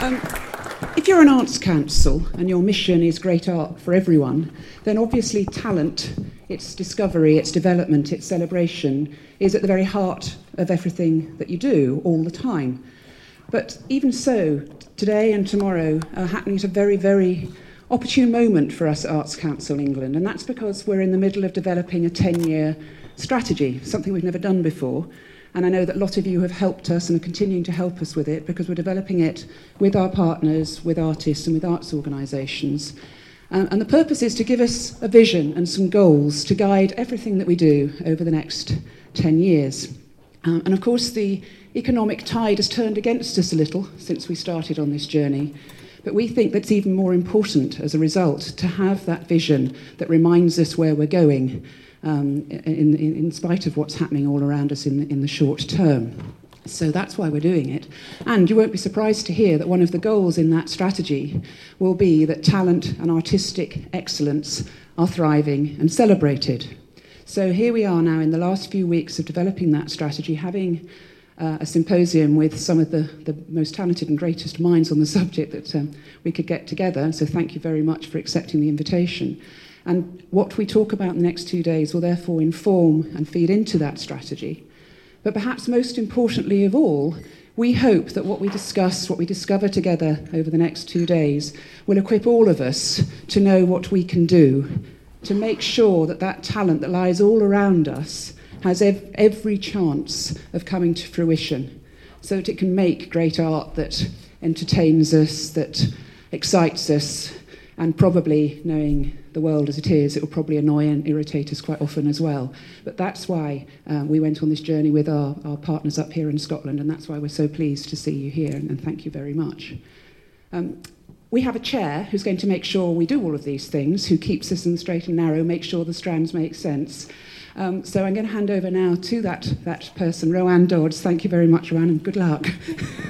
If you're an arts council and your mission is great art for everyone, then obviously talent, its discovery, its development, its celebration is at the very heart of everything that you do all the time. But even so, today and tomorrow are happening at a very, very opportune moment for us at Arts Council England, and that's because we're in the middle of developing a 10-year strategy, something we've never done before. And I know that a lot of you have helped us and are continuing to help us with it because we're developing it with our partners, with artists and with arts organisations. And the purpose is to give us a vision and some goals to guide everything that we do over the next 10 years. And of course, the economic tide has turned against us a little since we started on this journey. But we think that's even more important as a result to have that vision that reminds us where we're going. In spite of what's happening all around us in the short term. So that's why we're doing it. And you won't be surprised to hear that one of the goals in that strategy will be that talent and artistic excellence are thriving and celebrated. So here we are now in the last few weeks of developing that strategy, having a symposium with some of the most talented and greatest minds on the subject that we could get together. So thank you very much for accepting the invitation. And what we talk about in the next 2 days will therefore inform and feed into that strategy. But perhaps most importantly of all, we hope that what we discuss, what we discover together over the next 2 days, will equip all of us to know what we can do to make sure that that talent that lies all around us has every chance of coming to fruition, so that it can make great art that entertains us, that excites us, and probably, knowing the world as it is, it will probably annoy and irritate us quite often as well. But that's why we went on this journey with our partners up here in Scotland, and that's why we're so pleased to see you here, and thank you very much. We have a chair who's going to make sure we do all of these things, who keeps us in the straight and narrow, make sure the strands make sense. So I'm going to hand over now to that person, Roanne Dodds. Thank you very much, Roanne, and good luck.